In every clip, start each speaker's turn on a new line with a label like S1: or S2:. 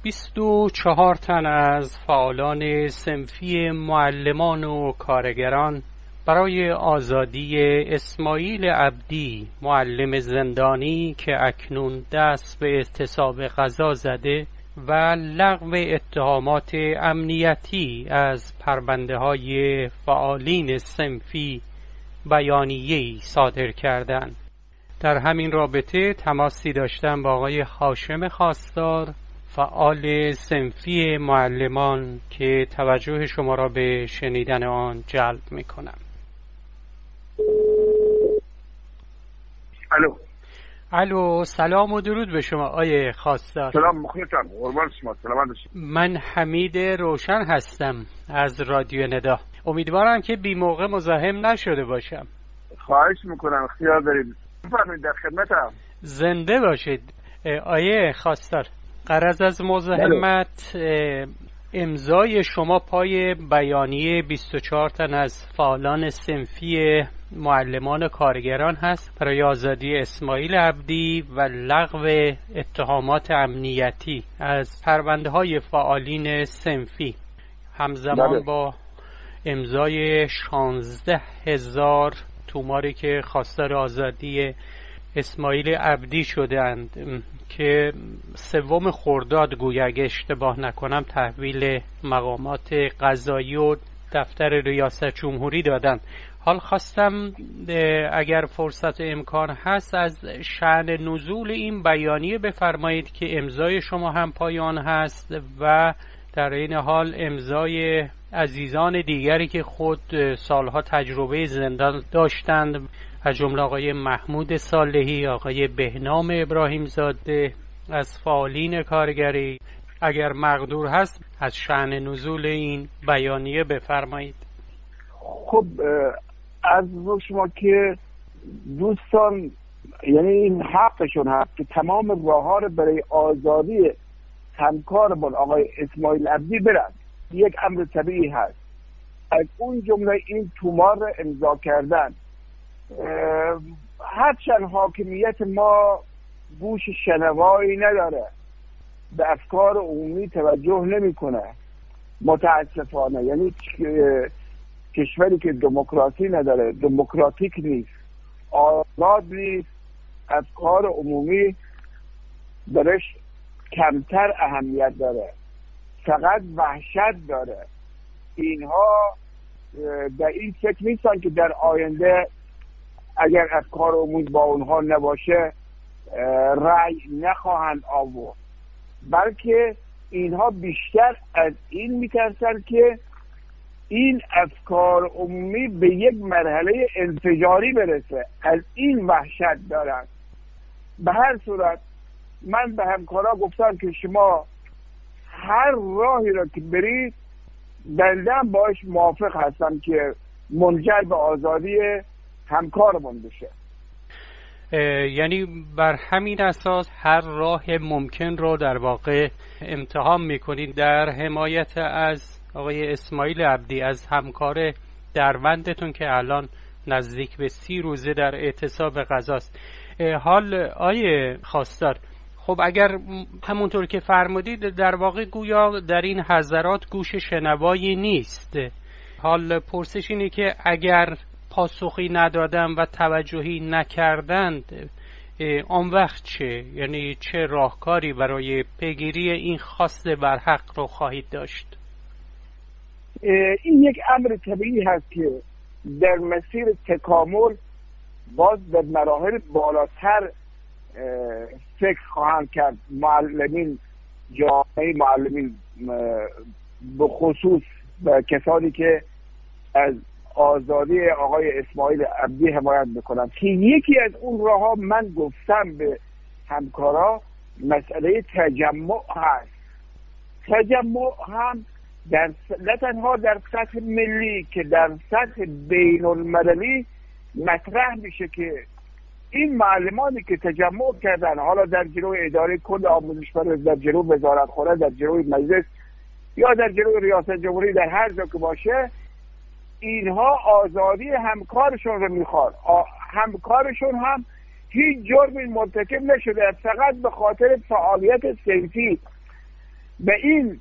S1: 24 تن از فعالان صنفی معلمان و کارگران برای آزادی اسماعیل عبدی معلم زندانی که اکنون دست به اعتصاب قضا زده و لغو اتهامات امنیتی از پرونده‌های فعالین صنفی بیانیه‌ای صادر کردند. در همین رابطه تماسی داشتم با آقای هاشم خواستار، فعال صنفی معلمان، که توجه شما را به شنیدن آن جلب می‌کنم. الو، سلام و درود به شما آقای خواستار.
S2: سلام، مخلصم، قربان شما، سلامت باشید.
S1: من حمید روشن هستم از رادیو ندا. امیدوارم که بی موقع مزاحم نشده باشم.
S2: خواهش میکنم، اختیار دارید. بفرمایید، در خدمتم.
S1: زنده باشید آقای خواستار. غرض از مزاحمت امضای شما پای بیانیه 24 تن از فعالان صنفی معلمان و کارگران هست برای آزادی اسماعیل عبدی و لغو اتهامات امنیتی از پرونده‌های فعالین صنفی، همزمان با امضای 16,000 توماری که خواستار آزادی اسماعیل عبدی شدند که 3 خرداد گویا اگه اشتباه نکنم تحویل مقامات قضایی و دفتر ریاست جمهوری دادن. حال خواستم اگر فرصت و امکان هست از شأن نزول این بیانیه بفرمایید که امضای شما هم پایان هست و در این حال امضای عزیزان دیگری که خود سالها تجربه زندان داشتند، از جمله آقای محمود صالحی، آقای بهنام ابراهیم زاده از فعالین کارگری. اگر مقدور هست از شأن نزول این بیانیه بفرمایید.
S2: خب از شما که دوستان، یعنی این حقشون هست که تمام راه‌ها رو برای آزادی همکارمون آقای اسماعیل عبدی برن. یک امر طبیعی هست، از اون جمله این تومار رو امضا کردن. هرچند حاکمیت ما گوش شنوایی نداره، به افکار عمومی توجه نمیکنه متاسفانه. یعنی کشوری که دموکراسی نداره، دموکراتیک نیست، آزاد نیست، افکار عمومی درش کمتر اهمیت داره، فقط وحشت داره. اینها در این فکر نیستن که در آینده اگر افکار عمومی با اونها نباشه رأی نخواهند آورد، بلکه اینها بیشتر از این میترسن که این افکار عمومی به یک مرحله انفجاری برسه. از این وحشت دارن. به هر صورت من به همکارا گفتم که شما هر راهی را که برید بنده باش موافق هستم که منجر به آزادی همکارمون بشه.
S1: یعنی بر همین اساس هر راه ممکن رو در واقع امتحان میکنید در حمایت از آقای اسماعیل عبدی، از همکار دروندتون که الان نزدیک به 30 روزه در اعتصاب قضاست. حال آیه خواستار، خب اگر همونطور که فرمودید در واقع گویا در این حضرات گوش شنوایی نیست. حال پرسش اینه که اگر پاسخی ندادن و توجهی نکردند آن وقت چه؟ یعنی چه راهکاری برای پیگیری این خواست برحق رو خواهید داشت؟
S2: این یک امر طبیعی هست که در مسیر تکامل باز به مراحل بالاتر فکر خواهند کرد. معلمین، جامعه معلمین به خصوص به کسانی که از آزادی آقای اسماعیل عبدی حمایت میکنن، که یکی از اون راه ها من گفتم به همکارا مسئله تجمع هست. تجمع هم نه تنها در سطح ملی که در سطح بین المللی مطرح میشه که این معلمانی که تجمع کردن، حالا در جلوی اداره کل آموزش پرورش، در جلوی وزارتخانه، در جلوی مجلس یا در جلوی ریاست جمهوری، در هر جا که باشه، اینها آزادی همکارشون رو میخواد. همکارشون هم هیچ جرمی مرتکب نشده، فقط به خاطر فعالیت صنفی به این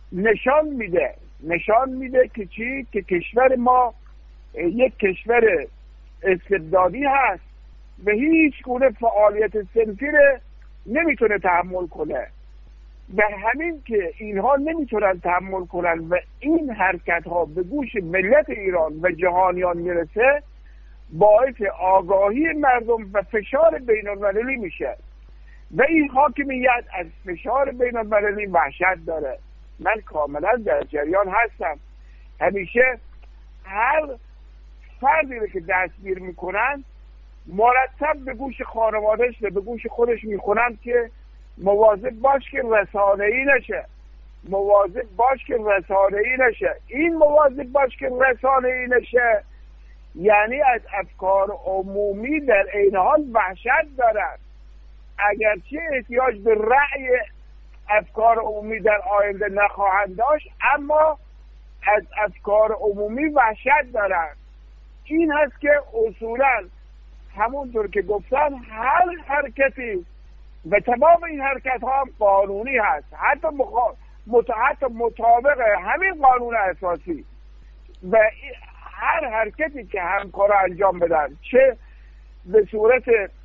S2: نشان میده که چی؟ که کشور ما یک کشور استبدادی هست و هیچ گونه فعالیت صنفی رو نمیتونه تحمل کنه. به همین که اینها نمیتونن تحمل کنن و این حرکت ها به گوش ملت ایران و جهانیان میرسه، باعث آگاهی مردم و فشار بین المللی میشه و این حاکمیت از فشار بین المللی وحشت داره. من کاملا در جریان هستم. همیشه هر فردی رو که دستگیر میکنن مرتب به گوش خانوادهش و به گوش خودش میخونن که مواظب باش که رسانه‌ای نشه، مواظب باش که رسانه‌ای نشه. این مواظب باش که رسانه‌ای نشه یعنی از افکار عمومی در عین حال وحشت دارن. اگرچه احتیاج به رأی افکار عمومی در آینده نخواهند داشت، اما از افکار عمومی وحشت دارن. این هست که اصولا همونطور که گفتن هر حرکتی و تمام این حرکت ها هم قانونی هست، حتی مطابق همین قانون اساسی، و هر حرکتی که همکار انجام بدن چه به صورت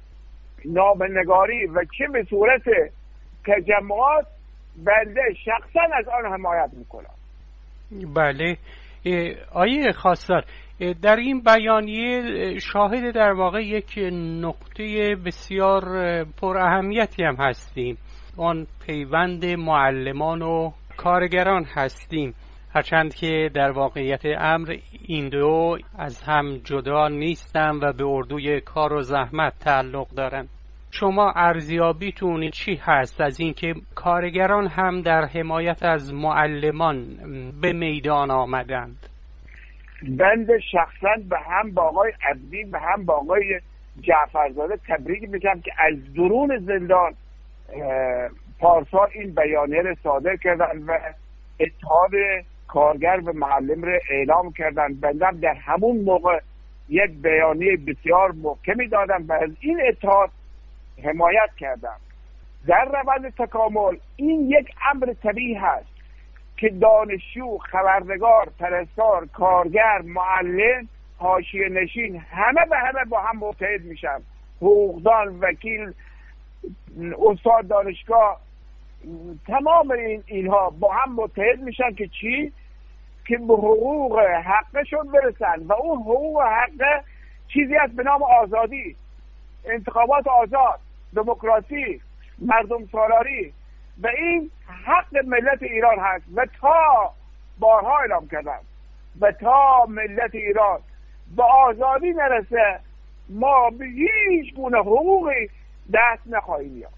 S2: نامه‌نگاری و چه به صورت تجمعات، بنده شخصا از آن حمایت میکنم.
S1: بله آیه خواستار، در این بیانیه شاهد در واقع یک نقطه بسیار پر اهمیتی هم هستیم، آن پیوند معلمان و کارگران هستیم، هرچند که در واقعیت امر این دو از هم جدا نیستند و به اردوی کار و زحمت تعلق دارند. شما ارزیابیتون چی هست از اینکه کارگران هم در حمایت از معلمان به میدان آمدند؟
S2: بنده شخصا به هم با آقای عبدی و هم با آقای جعفرزاده تبریک میگم که از درون زندان پارسال این بیانیه رو صادر کردن و اتحاد کارگر و معلم رو اعلام کردن. بنده در همون موقع یک بیانیه بسیار محکمی دادم و از این اتحاد حمایت کردم. در روند تکامل این یک امر طبیعی هست که دانشجو، خبرنگار، پرستار، کارگر، معلم، حاشیه نشین همه به همه با هم متحد میشن. حقوقدان، وکیل، استاد دانشگاه، تمام اینها با هم متحد میشن که چی؟ که به حقوق حقشون برسن و اون حقوق حق چیزی هست به نام آزادی، انتخابات آزاد، دموکراسی، مردم سالاری و این حق ملت ایران هست و تا بارها اعلام کردم و تا ملت ایران به آزادی نرسه ما به هیچ گونه حقوقی دست نخواهیم یافت.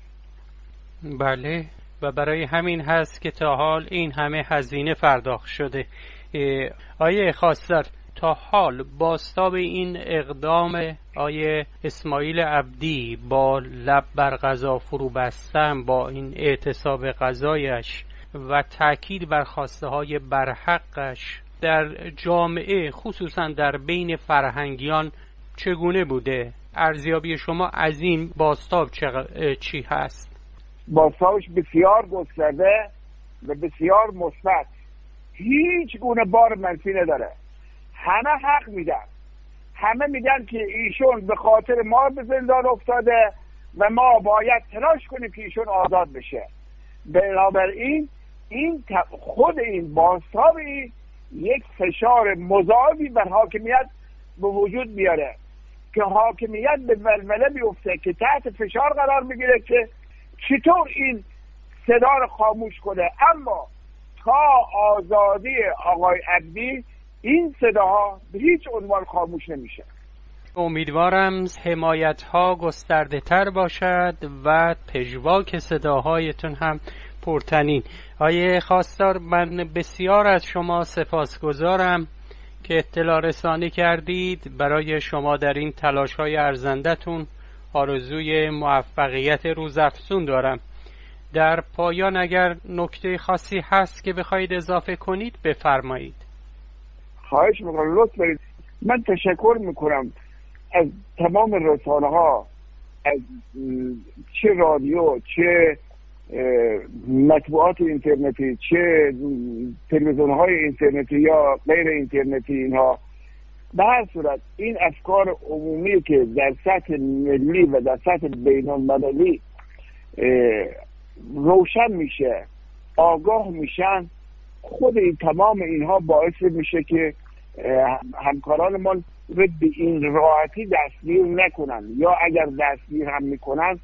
S1: بله و برای همین هست که تا حال این همه هزینه پرداخت شده. آیه خواستار، تا حال بازتاب این اقدام آیه اسماعیل عبدی با لب بر غذا فرو بستن، با این اعتصاب غذایش و تأکید بر خواسته های برحقش در جامعه خصوصا در بین فرهنگیان چگونه بوده؟ ارزیابی شما از این بازتاب چی هست؟
S2: بازتابش بسیار گسترده و بسیار مثبت، هیچ گونه بار منفی نداره. همه حق میدن، همه میگن که ایشون به خاطر ما به زندان افتاده و ما باید تلاش کنیم که ایشون آزاد بشه. بنابراین این خود این بازتاب یک فشار مضاعفی بر حاکمیت به وجود میاره که حاکمیت به ولوله بیفته، که تحت فشار قرار میگیره که چطور این صدا رو خاموش کنه. اما تا آزادی آقای عبدی این صداها به هیچ عنوان خاموش نمیشه.
S1: امیدوارم حمایت ها گسترده تر باشد و پژواک صداهایتون هم پرتنین. آیه خواستار، من بسیار از شما سپاسگزارم که اطلاع رسانی کردید. برای شما در این تلاش های ارزندتون آرزوی موفقیت روزافزون دارم. در پایان اگر نکته خاصی هست که بخواید اضافه کنید بفرمایید.
S2: خواهش میکنم، لطف دارید. من تشکر میکنم از تمام رسانه ها، از چه رادیو، چه مطبوعات اینترنتی، چه تلویزیون‌های اینترنتی یا غیر اینترنتی، اینها به هر صورت این افکار عمومی که در سطح ملی و در سطح بین‌المللی روشن میشه، آگاه میشن، خود این تمام اینها باعث میشه که همکاران ما به این راحتی دستگیر نکنن، یا اگر دستگیر هم میکنن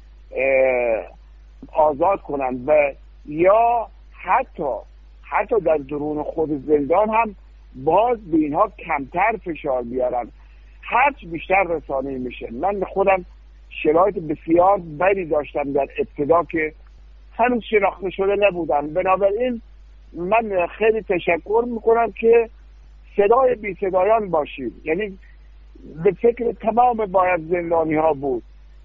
S2: آزاد کنن، و یا حتی در درون خود زندان هم باز به اینها کمتر فشار بیارن، هرچی بیشتر رسانه‌ای میشه. من خودم شرایط بسیار بدی داشتم در ابتدا که هنوز شناخته شده نبودم، بنابراین من خیلی تشکر میکنم که صدای بی صدایان باشید، یعنی به فکر تمام باید زندانی ها بود،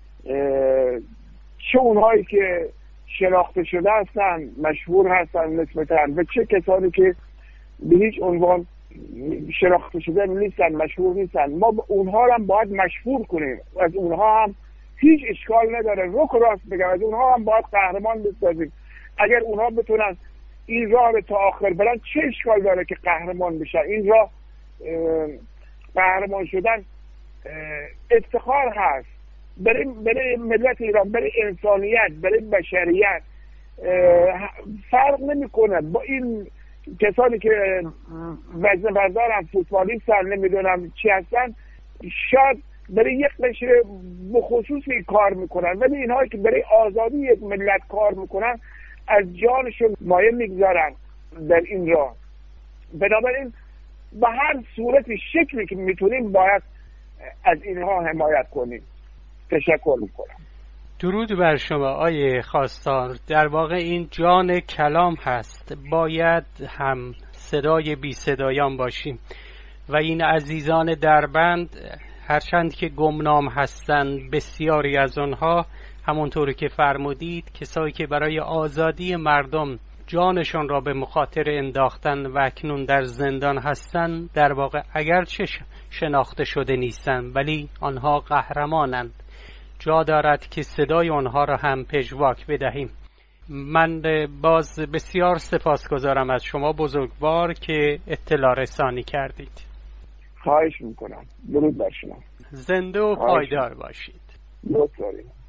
S2: چه اونهایی که شناخته شده هستن، مشهور هستن نسبتاً، و چه کسانی که به هیچ عنوان شناخته شده نیستن، مشهور نیستن. ما اونها هم باید مشهور کنیم، از اونها هم هیچ اشکال نداره، روک راست بگم، از اونها هم باید قهرمان بسازیم. اگر اونها بتونن این راه رو تا آخر برن، چه اشکال داره که قهرمان بشن؟ این راه قهرمان شدن افتخار هست برای ملت ایران، برای انسانیت، برای بشریت. فرق نمیکنه با این کسانی که وزنه بردارن، فوتبالیستن، نمیدونم چی هستن، شاید برای یک قشر بخصوصی کار میکنن، ولی اینهایی که برای آزادی یک ملت کار میکنن از جانشون مایه میگذارن در این راه. بنابراین به هر صورت شکلی که میتونیم باید از اینها حمایت کنیم. تشکر میکنم.
S1: درود بر شما آیه خواستار. در واقع این جان کلام هست، باید هم صدای بی صدایان باشیم و این عزیزان دربند هرچند که گمنام هستند، بسیاری از آنها همونطوری که فرمودید کسایی که برای آزادی مردم جانشان را به مخاطره انداختن و اکنون در زندان هستند، در واقع اگرچه شناخته شده نیستند ولی آنها قهرمانند. جا دارد که صدای آنها را هم پژواک بدهیم. من باز بسیار سپاسگزارم از شما بزرگوار که اطلاع رسانی کردید.
S2: خواهش میکنم. درود بر شما.
S1: زنده و پایدار باشید.
S2: لطف دارید.